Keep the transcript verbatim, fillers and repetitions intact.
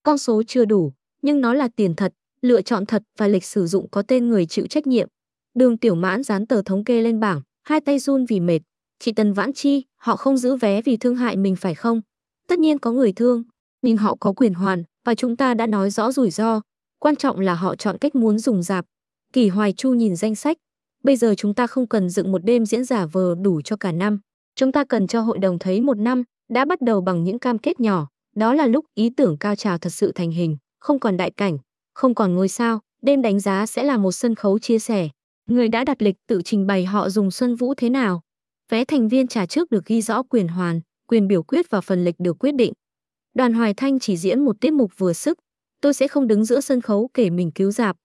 Con số chưa đủ, nhưng nó là tiền thật, lựa chọn thật và lịch sử dụng có tên người chịu trách nhiệm. Đường Tiểu Mãn dán tờ thống kê lên bảng, hai tay run vì mệt. Chị Tần Vãn Chi, họ không giữ vé vì thương hại mình phải không? Tất nhiên có người thương, nhưng họ có quyền hoàn và chúng ta đã nói rõ rủi ro. Quan trọng là họ chọn cách muốn dùng dạp. Kỳ Hoài Chu nhìn danh sách. Bây giờ chúng ta không cần dựng một đêm diễn giả vờ đủ cho cả năm. Chúng ta cần cho hội đồng thấy một năm đã bắt đầu bằng những cam kết nhỏ. Đó là lúc ý tưởng cao trào thật sự thành hình, không còn đại cảnh, không còn ngôi sao, đêm đánh giá sẽ là một sân khấu chia sẻ. Người đã đặt lịch tự trình bày họ dùng Xuân Vũ thế nào. Vé thành viên trả trước được ghi rõ quyền hoàn, quyền biểu quyết và phần lịch được quyết định. Đoàn Hoài Thanh chỉ diễn một tiết mục vừa sức. Tôi sẽ không đứng giữa sân khấu kể mình cứu rạp,